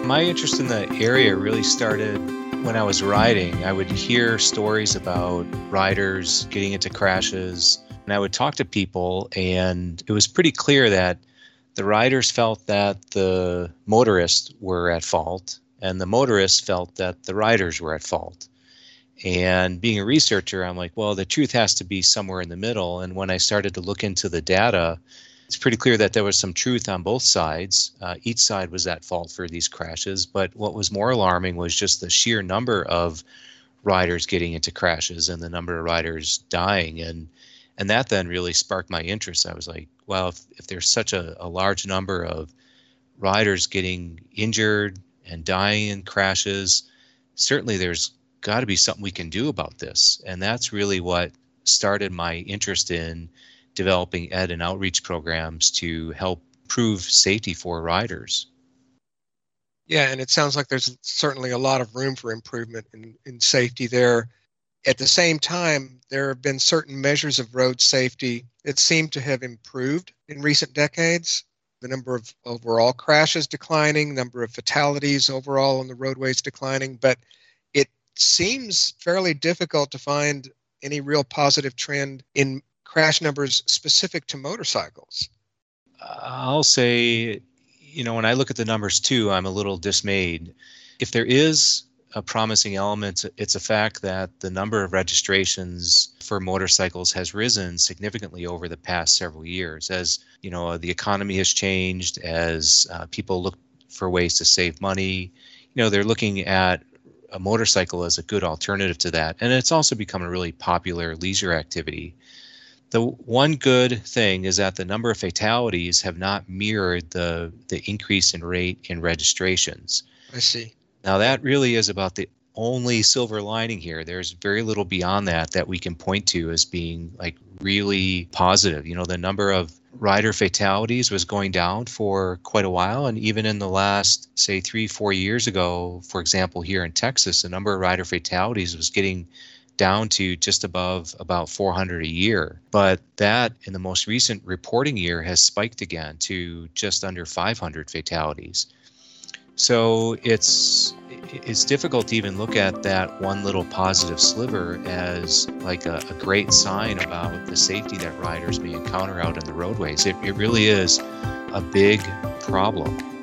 My interest in the area really started when I was riding. I would hear stories about riders getting into crashes, and I would talk to people, and it was pretty clear that the riders felt that the motorists were at fault, and the motorists felt that the riders were at fault. And being a researcher, I'm like, well, the truth has to be somewhere in the middle. And when I started to look into the data, it's pretty clear that there was some truth on both sides. Each side was at fault for these crashes. But what was more alarming was just the sheer number of riders getting into crashes and the number of riders dying. And that then really sparked my interest. I was like, well, if there's such a large number of riders getting injured and dying in crashes, certainly there's got to be something we can do about this. And that's really what started my interest in developing ed and outreach programs to help improve safety for riders. Yeah, and it sounds like there's certainly a lot of room for improvement in safety there. At the same time, there have been certain measures of road safety that seem to have improved in recent decades. The number of overall crashes declining, number of fatalities overall on the roadways declining, but it seems fairly difficult to find any real positive trend in crash numbers specific to motorcycles. I'll say, when I look at the numbers too, I'm a little dismayed. If there is a promising element, it's a fact that the number of registrations for motorcycles has risen significantly over the past several years. As the economy has changed, as people look for ways to save money, they're looking at a motorcycle as a good alternative to that. And it's also become a really popular leisure activity. The one good thing is that the number of fatalities have not mirrored the increase in rate in registrations. I see. Now, that really is about the only silver lining here. There's very little beyond that we can point to as being like really positive. The number of rider fatalities was going down for quite a while. And even in the last, say, 3-4 years ago, for example, here in Texas, the number of rider fatalities was getting down to just above about 400 a year. But that in the most recent reporting year has spiked again to just under 500 fatalities. So it's difficult to even look at that one little positive sliver as like a great sign about the safety that riders may encounter out on the roadways. It really is a big problem.